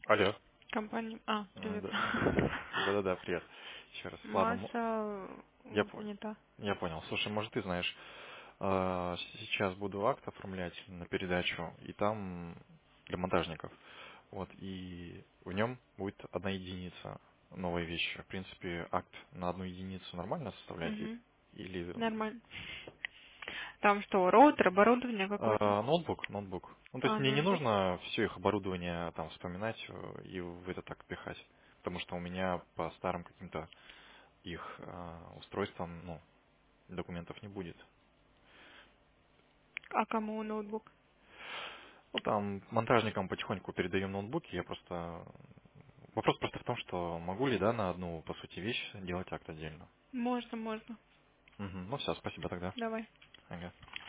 Алло. Компания... привет. Да. Да-да-да, привет. Еще раз. Ладно, Маша я понял. занята. Я понял. Слушай, может, ты знаешь, сейчас буду акт оформлять на передачу, и там для монтажников. Вот, и в нем будет одна единица новой вещи. В принципе, акт на одну единицу нормально составлять? Угу. Или Нормально. Там что, роутер, оборудование какое-то? ноутбук. Ну, то есть мне не Ноутбук. нужно все их оборудование там вспоминать и в это так пихать. Потому что у меня по старым каким-то их устройствам, ну, документов не будет. А кому ноутбук? Ну, там монтажникам потихоньку передаем ноутбуки, я просто... Вопрос просто в том, что могу ли, да, на одну, по сути, вещь делать акт отдельно. Можно, можно. Мгм. Ну все, спасибо тогда. Давай. Ага.